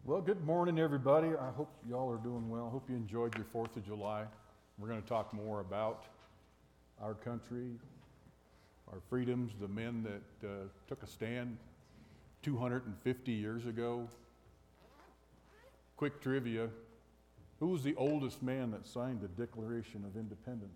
Well, good morning, everybody. I hope y'all are doing well. Hope you enjoyed your 4th of July. We're going to talk more about our country, our freedoms, the men that took a stand 250 years ago. Quick trivia. Who was the oldest man that signed the Declaration of Independence?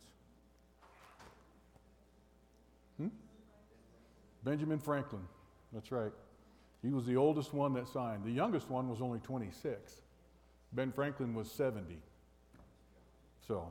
Benjamin Franklin. That's right. He was the oldest one that signed. The youngest one was only 26. Ben Franklin was 70. So,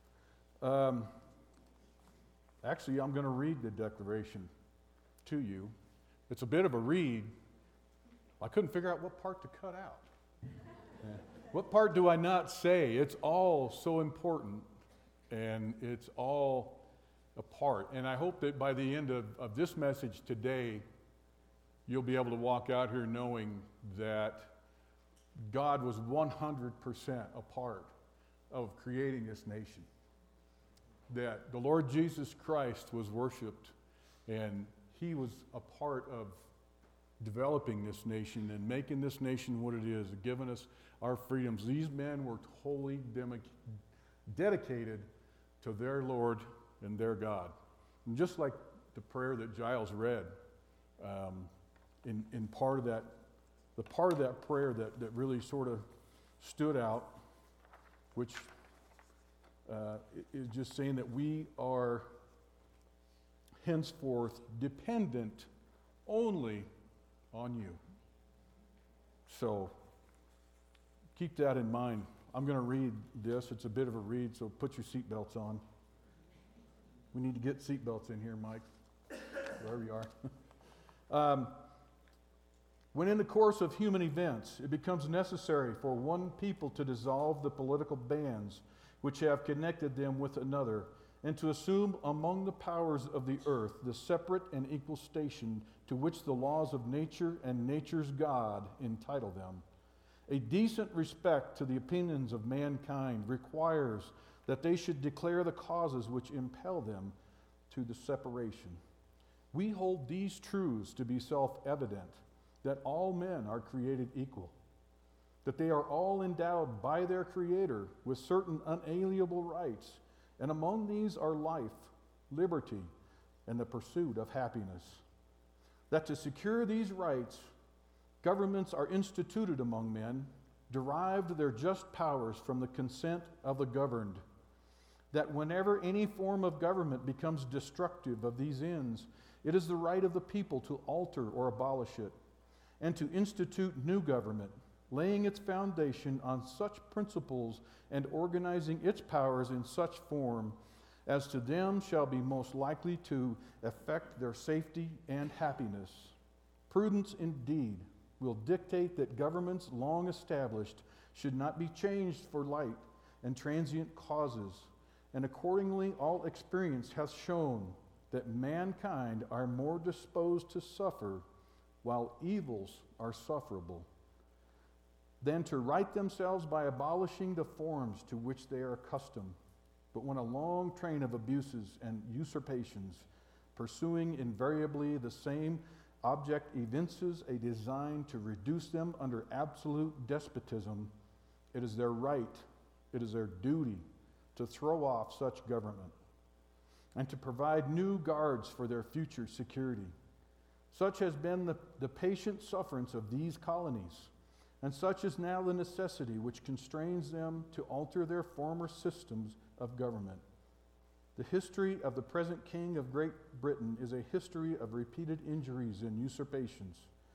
actually, I'm going to read the Declaration to you. It's a bit of a read. I couldn't figure out what part to cut out. What part do I not say? It's all so important, and it's all a part. And I hope that by the end of this message today, you'll be able to walk out here knowing that God was 100% a part of creating this nation. That the Lord Jesus Christ was worshiped, and He was a part of developing this nation and making this nation what it is, giving us our freedoms. These men were wholly dedicated to their Lord and their God. And just like the prayer that Giles read, in part of that, the part of that prayer that really sort of stood out, which is just saying that we are henceforth dependent only on you. So keep that in mind. I'm going to read this. It's a bit of a read, so put your seatbelts on. We need to get seatbelts in here, Mike, wherever you are. When in the course of human events, it becomes necessary for one people to dissolve the political bands which have connected them with another, and to assume among the powers of the earth the separate and equal station to which the laws of nature and nature's God entitle them. A decent respect to the opinions of mankind requires that they should declare the causes which impel them to the separation. We hold these truths to be self-evident, that all men are created equal, that they are all endowed by their Creator with certain unalienable rights, and among these are life, liberty, and the pursuit of happiness. That to secure these rights, governments are instituted among men, derived their just powers from the consent of the governed. That whenever any form of government becomes destructive of these ends, it is the right of the people to alter or abolish it, and to institute new government, laying its foundation on such principles and organizing its powers in such form as to them shall be most likely to effect their safety and happiness. Prudence indeed will dictate that governments long established should not be changed for light and transient causes, and accordingly all experience hath shown that mankind are more disposed to suffer while evils are sufferable, than to right themselves by abolishing the forms to which they are accustomed. But when a long train of abuses and usurpations, pursuing invariably the same object, evinces a design to reduce them under absolute despotism, it is their right, it is their duty to throw off such government and to provide new guards for their future security. Such has been the patient sufferance of these colonies, and such is now the necessity which constrains them to alter their former systems of government. The history of the present King of Great Britain is a history of repeated injuries and usurpations.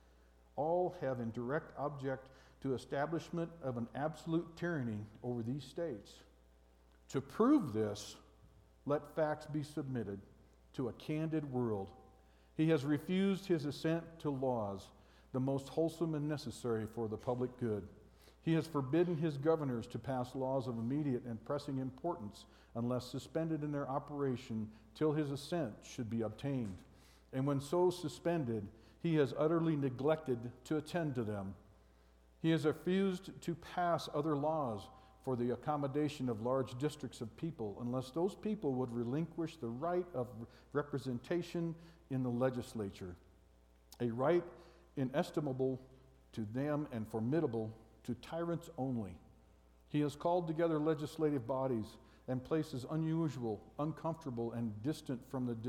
All have in direct object to establishment of an absolute tyranny over these states. To prove this, let facts be submitted to a candid world. He has refused his assent to laws, the most wholesome and necessary for the public good. He has forbidden his governors to pass laws of immediate and pressing importance unless suspended in their operation till his assent should be obtained. And when so suspended, he has utterly neglected to attend to them. He has refused to pass other laws for the accommodation of large districts of people unless those people would relinquish the right of representation in the legislature, a right inestimable to them and formidable to tyrants only. He has called together legislative bodies and places unusual, uncomfortable, and distant from the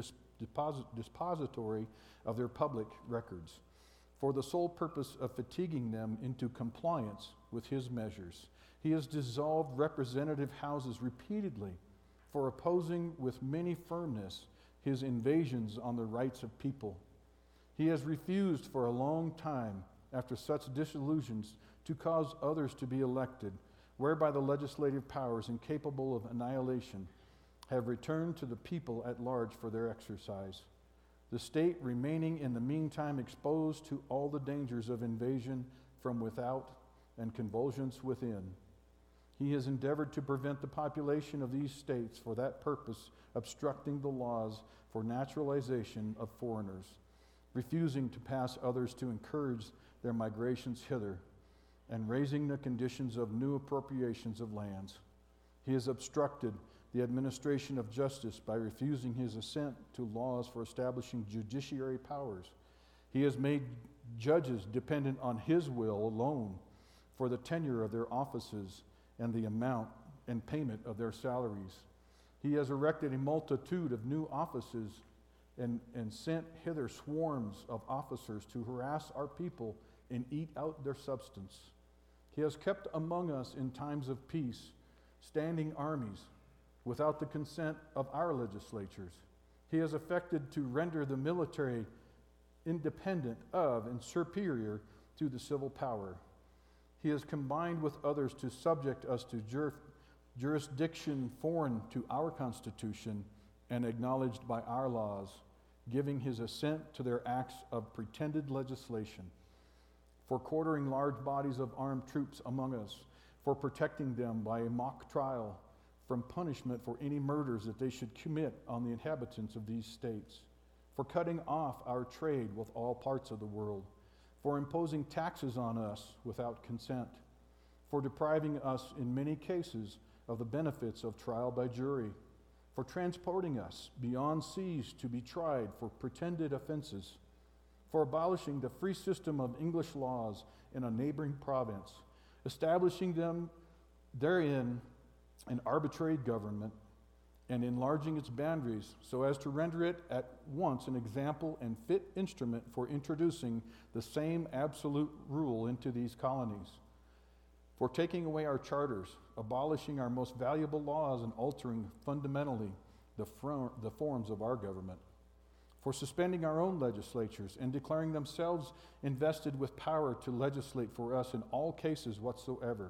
dispository of their public records, for the sole purpose of fatiguing them into compliance with his measures. He has dissolved representative houses repeatedly for opposing with many firmness his invasions on the rights of people. He has refused for a long time, after such disillusions, to cause others to be elected, whereby the legislative powers incapable of annihilation have returned to the people at large for their exercise, the state remaining in the meantime exposed to all the dangers of invasion from without and convulsions within. He has endeavored to prevent the population of these states for that purpose, obstructing the laws for naturalization of foreigners, refusing to pass others to encourage their migrations hither, and raising the conditions of new appropriations of lands. He has obstructed the administration of justice by refusing his assent to laws for establishing judiciary powers. He has made judges dependent on his will alone for the tenure of their offices and the amount and payment of their salaries. He has erected a multitude of new offices and sent hither swarms of officers to harass our people and eat out their substance. He has kept among us in times of peace standing armies without the consent of our legislatures. He has affected to render the military independent of and superior to the civil power. He has combined with others to subject us to jurisdiction foreign to our Constitution and acknowledged by our laws, giving his assent to their acts of pretended legislation, for quartering large bodies of armed troops among us, for protecting them by a mock trial from punishment for any murders that they should commit on the inhabitants of these states, for cutting off our trade with all parts of the world, for imposing taxes on us without consent, for depriving us in many cases of the benefits of trial by jury, for transporting us beyond seas to be tried for pretended offenses, for abolishing the free system of English laws in a neighboring province, establishing them therein an arbitrary government, and enlarging its boundaries so as to render it at once an example and fit instrument for introducing the same absolute rule into these colonies, for taking away our charters, abolishing our most valuable laws, and altering fundamentally the forms of our government, for suspending our own legislatures and declaring themselves invested with power to legislate for us in all cases whatsoever.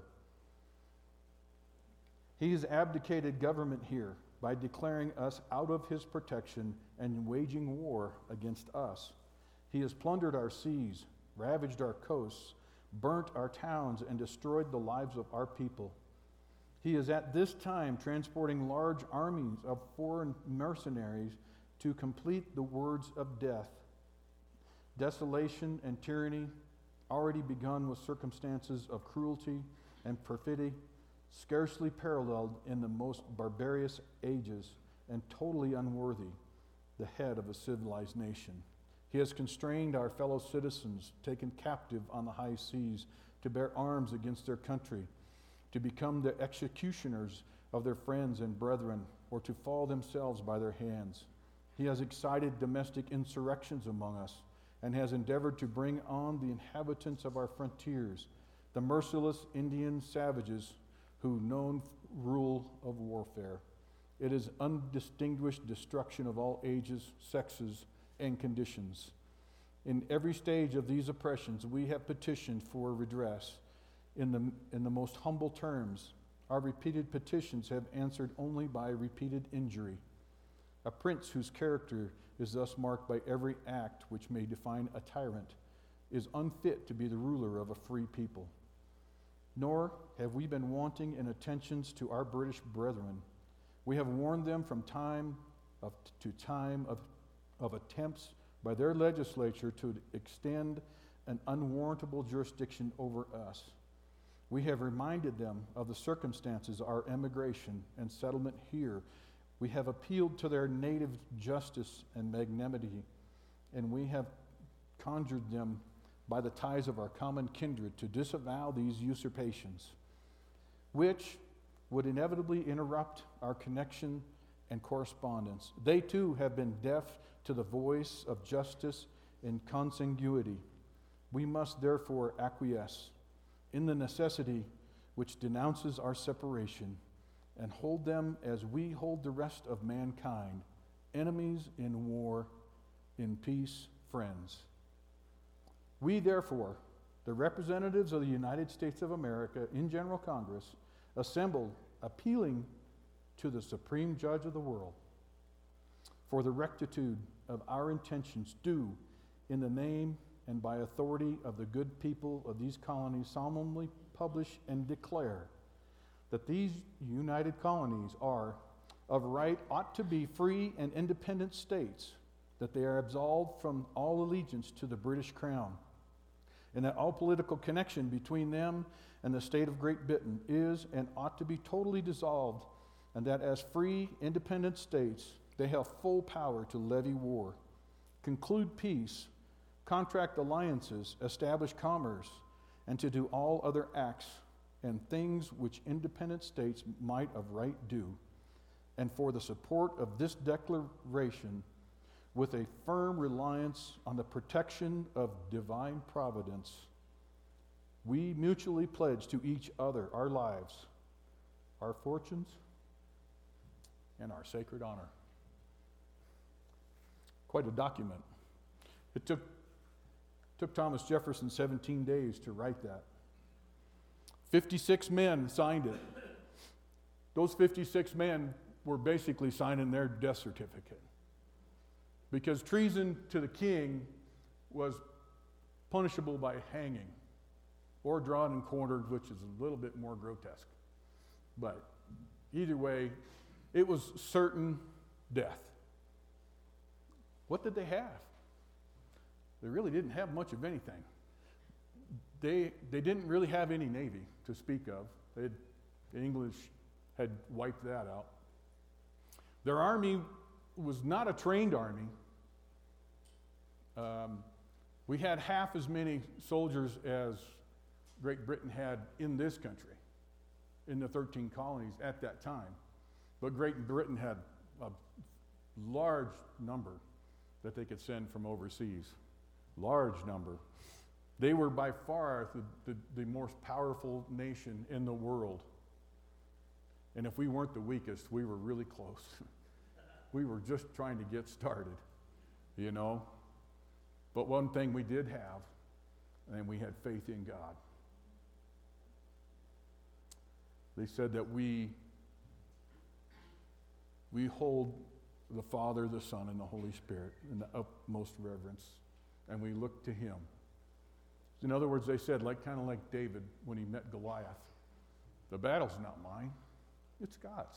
He has abdicated government here by declaring us out of his protection and waging war against us. He has plundered our seas, ravaged our coasts, burnt our towns, and destroyed the lives of our people. He is at this time transporting large armies of foreign mercenaries to complete the words of death. Desolation and tyranny, already begun with circumstances of cruelty and perfidy, scarcely paralleled in the most barbarous ages, and totally unworthy the head of a civilized nation. He has constrained our fellow citizens, taken captive on the high seas, to bear arms against their country, to become the executioners of their friends and brethren, or to fall themselves by their hands. He has excited domestic insurrections among us, and has endeavored to bring on the inhabitants of our frontiers, the merciless Indian savages who know rule of warfare. It is undistinguished destruction of all ages, sexes, and conditions. In every stage of these oppressions, we have petitioned for redress in the most humble terms. Our repeated petitions have answered only by repeated injury. A prince whose character is thus marked by every act which may define a tyrant is unfit to be the ruler of a free people. Nor have we been wanting in attentions to our British brethren. We have warned them from time to time of attempts by their legislature to extend an unwarrantable jurisdiction over us. We have reminded them of the circumstances of our emigration and settlement here. We have appealed to their native justice and magnanimity, and we have conjured them by the ties of our common kindred to disavow these usurpations, which would inevitably interrupt our connection and correspondence. They too have been deaf to the voice of justice and consanguinity. We must therefore acquiesce in the necessity which denounces our separation and hold them as we hold the rest of mankind, enemies in war, in peace, friends. We therefore, the representatives of the United States of America in General Congress, assembled appealing to the Supreme Judge of the world for the rectitude of our intentions, do, in the name and by authority of the good people of these colonies, solemnly publish and declare that these united colonies are, of right, ought to be free and independent states, that they are absolved from all allegiance to the British Crown, and that all political connection between them and the state of Great Britain is and ought to be totally dissolved, and that as free, independent states, they have full power to levy war, conclude peace, contract alliances, establish commerce, and to do all other acts and things which independent states might of right do. And for the support of this declaration, with a firm reliance on the protection of divine providence, we mutually pledge to each other our lives, our fortunes, and our sacred honor. Quite a document. It took Thomas Jefferson 17 days to write that. 56 men signed it. Those 56 men were basically signing their death certificate, because treason to the king was punishable by hanging or drawn and quartered, which is a little bit more grotesque. But either way, it was certain death. What did they have? They really didn't have much of anything. They didn't really have any navy to speak of. The English had wiped that out. Their army was not a trained army. We had half as many soldiers as Great Britain had in this country, in the 13 colonies at that time. But Great Britain had a large number that they could send from overseas. Large number. They were by far the most powerful nation in the world. And if we weren't the weakest, we were really close. We were just trying to get started, you know. But one thing we did have, and we had faith in God. They said that we hold the Father, the Son, and the Holy Spirit in the utmost reverence, and we look to Him. In other words, they said, kind of like David when he met Goliath, the battle's not mine, it's God's.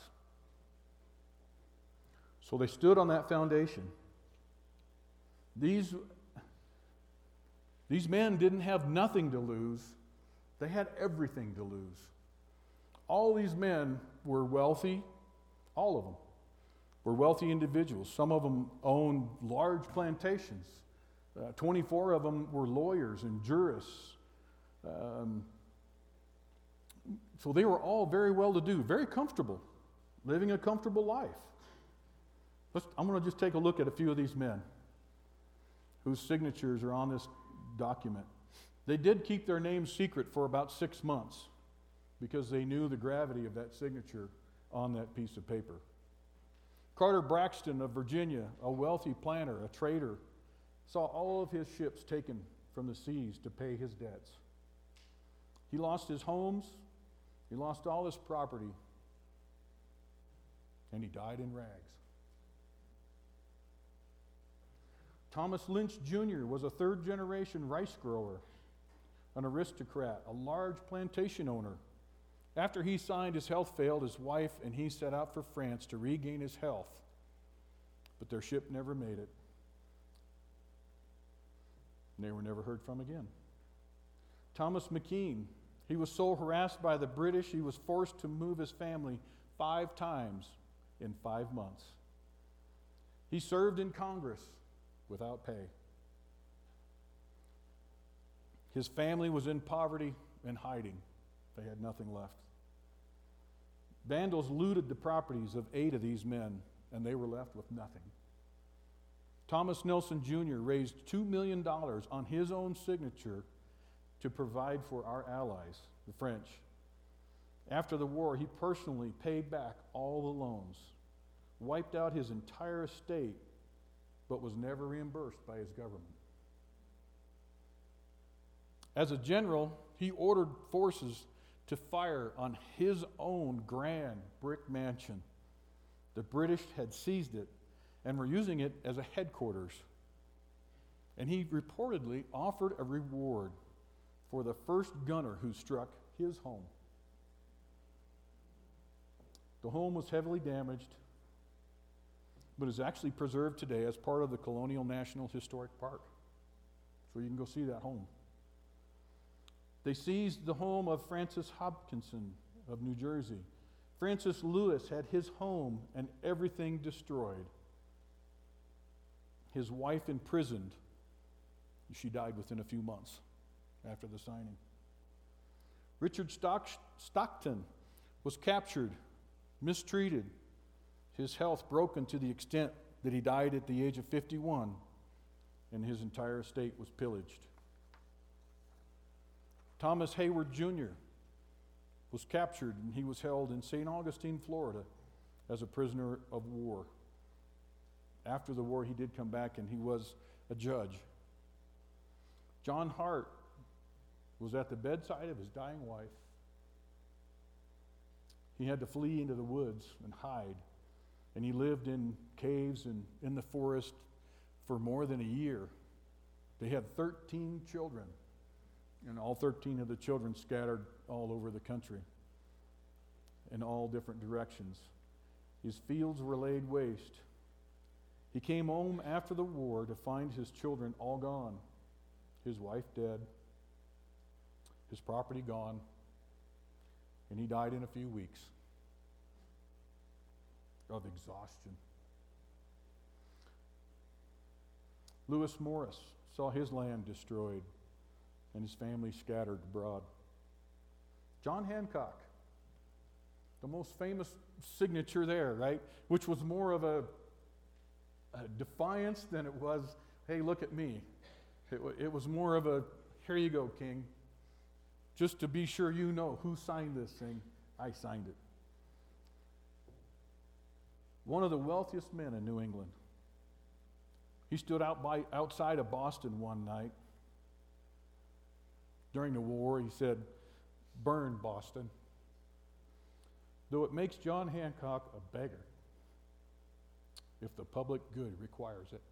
So they stood on that foundation. These men didn't have nothing to lose. They had everything to lose. All these men were wealthy, all of them were wealthy individuals. Some of them owned large plantations. 24 of them were lawyers and jurists. So they were all very well-to-do, very comfortable, living a comfortable life. I'm going to just take a look at a few of these men whose signatures are on this document. They did keep their names secret for about 6 months because they knew the gravity of that signature on that piece of paper. Carter Braxton of Virginia, a wealthy planter, a trader, saw all of his ships taken from the seas to pay his debts. He lost his homes, he lost all his property, and he died in rags. Thomas Lynch Jr. was a third-generation rice grower, an aristocrat, a large plantation owner. After his health failed, his wife and he set out for France to regain his health, but their ship never made it. And they were never heard from again. Thomas McKean, he was so harassed by the British, he was forced to move his family 5 times in 5 months. He served in Congress without pay. His family was in poverty and hiding. They had nothing left. Vandals looted the properties of 8 of these men, and they were left with nothing. Thomas Nelson Jr. raised $2 million on his own signature to provide for our allies, the French. After the war, he personally paid back all the loans, wiped out his entire estate, but was never reimbursed by his government. As a general, he ordered forces to fire on his own grand brick mansion. The British had seized it and were using it as a headquarters. And he reportedly offered a reward for the first gunner who struck his home. The home was heavily damaged, but is actually preserved today as part of the Colonial National Historic Park. So you can go see that home. They seized the home of Francis Hopkinson of New Jersey. Francis Lewis had his home and everything destroyed. His wife imprisoned. She died within a few months after the signing. Richard Stockton was captured, mistreated, his health broken to the extent that he died at the age of 51, and his entire estate was pillaged. Thomas Hayward Jr. was captured, and he was held in St. Augustine, Florida, as a prisoner of war. After the war, he did come back, and he was a judge. John Hart was at the bedside of his dying wife. He had to flee into the woods and hide, and he lived in caves and in the forest for more than a year. They had 13 children, and all 13 of the children scattered all over the country in all different directions. His fields were laid waste. He came home after the war to find his children all gone, his wife dead, his property gone, and he died in a few weeks of exhaustion. Lewis Morris saw his land destroyed and his family scattered abroad. John Hancock, the most famous signature there, right? Which was more of a defiance than it was, hey, look at me. It was more of a, here you go, King. Just to be sure you know who signed this thing, I signed it. One of the wealthiest men in New England. He stood outside of Boston one night. During the war, he said, "Burn Boston." Though it makes John Hancock a beggar if the public good requires it.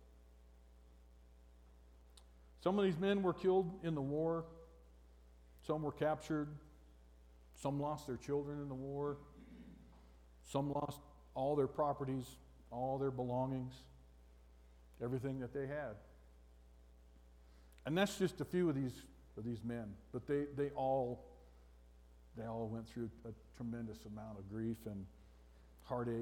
Some of these men were killed in the war. Some were captured. Some lost their children in the war. Some lost all their properties, all their belongings, everything that they had. And that's just a few of these men. But they all went through a tremendous amount of grief and heartache.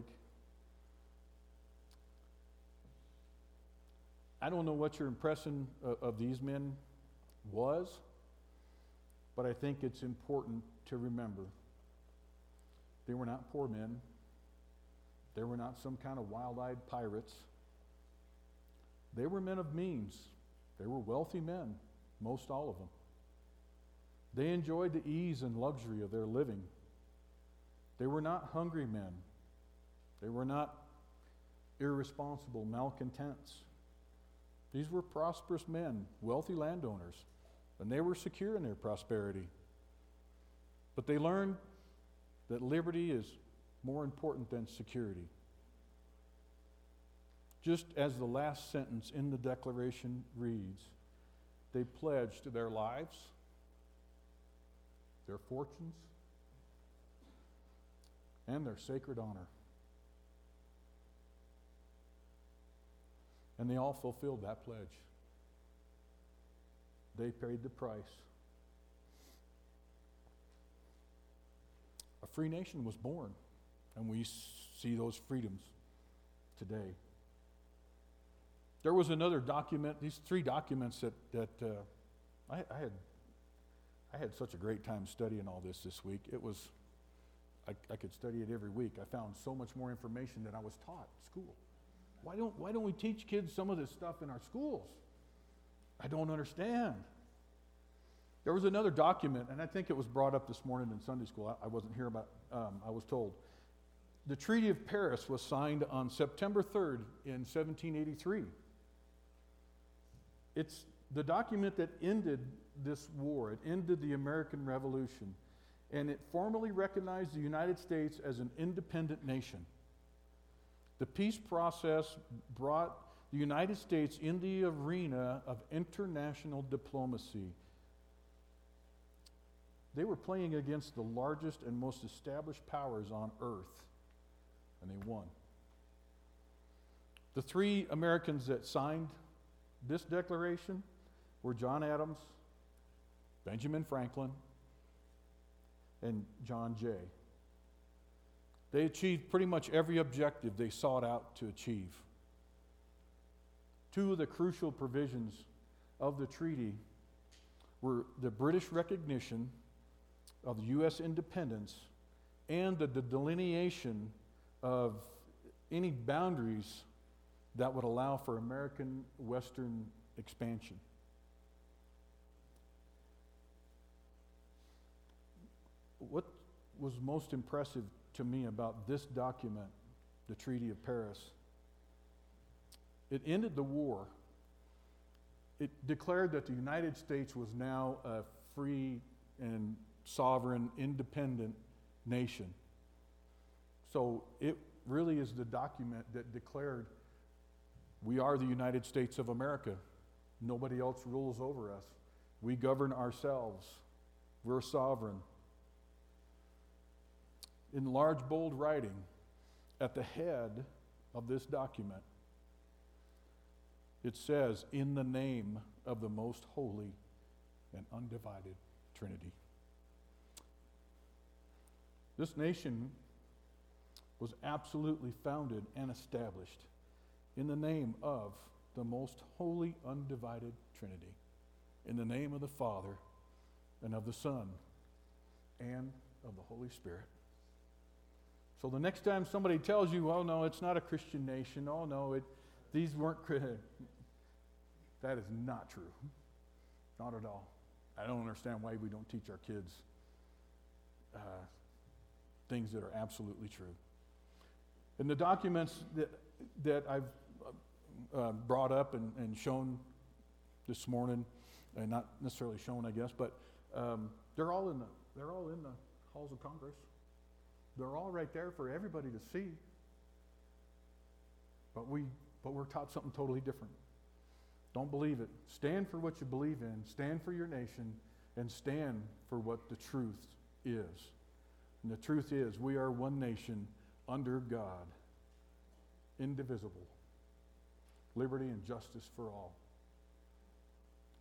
I don't know what your impression of these men was, but I think it's important to remember they were not poor men. They were not some kind of wild-eyed pirates. They were men of means. They were wealthy men, most all of them. They enjoyed the ease and luxury of their living. They were not hungry men. They were not irresponsible malcontents. These were prosperous men, wealthy landowners, and they were secure in their prosperity. But they learned that liberty is more important than security. Just as the last sentence in the Declaration reads, they pledged their lives, their fortunes, and their sacred honor. And they all fulfilled that pledge. They paid the price. A free nation was born, and we see those freedoms today. There was another document, these 3 documents that I had I had such a great time studying all this week. It was, I could study it every week. I found so much more information than I was taught at school. Why don't we teach kids some of this stuff in our schools? I don't understand. There was another document, and I think it was brought up this morning in Sunday school. I wasn't here, but I was told. The Treaty of Paris was signed on September 3rd in 1783. It's the document that ended this war. It ended the American Revolution, and it formally recognized the United States as an independent nation. The peace process brought the United States in the arena of international diplomacy. They were playing against the largest and most established powers on earth, and they won. The three Americans that signed this declaration were John Adams, Benjamin Franklin, and John Jay. They achieved pretty much every objective they sought out to achieve. Two of the crucial provisions of the treaty were the British recognition of U.S. independence and the delineation of any boundaries that would allow for American Western expansion. What was most impressive to me about this document, the Treaty of Paris, it ended the war. It declared that the United States was now a free and sovereign, independent nation. So it really is the document that declared we are the United States of America. Nobody else rules over us. We govern ourselves. We're sovereign. In large, bold writing, at the head of this document, it says, "In the name of the most holy and undivided Trinity." This nation was absolutely founded and established in the name of the most holy, undivided Trinity, in the name of the Father and of the Son and of the Holy Spirit. So the next time somebody tells you, oh no, it's not a Christian nation, oh no, these weren't, that is not true. Not at all. I don't understand why we don't teach our kids things that are absolutely true. In the documents that I've brought up and shown this morning, and not necessarily shown, I guess, but they're all in the halls of Congress. They're all right there for everybody to see. But we're taught something totally different. Don't believe it. Stand for what you believe in. Stand for your nation, and stand for what the truth is. And the truth is, we are one nation under God, indivisible, liberty and justice for all.